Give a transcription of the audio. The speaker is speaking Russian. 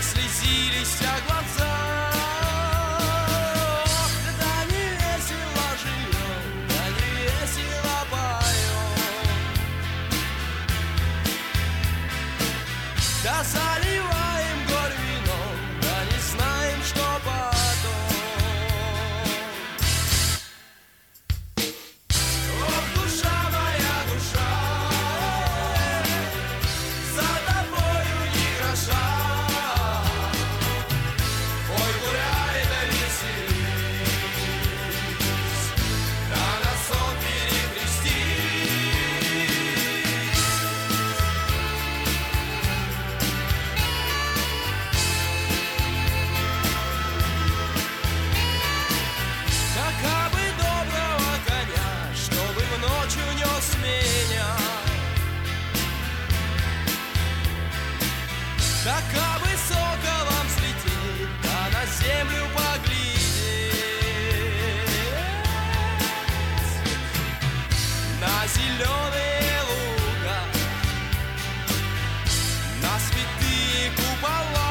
заслезились глаза. Да не весело живем, да не весело поем, да заливаем горь вином, да не знаем, что потом. Ох, душа моя, душа, за тобою ни гроша. Ой, гуляй да веселись, да на сон перекрестись. Да бы доброго коня, чтобы в ночь унес меня, да бы соколом взлететь, да на землю поглядеть, на зеленые луга, на святые купола.